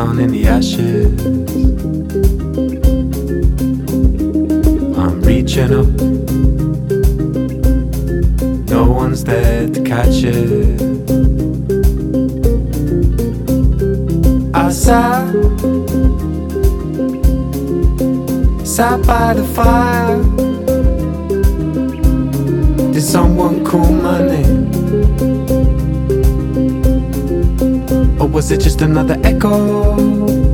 down in the ashes. I'm reaching up, no one's there to catch it. I sat by the fire. Did someone call my name? Or was it just another echo?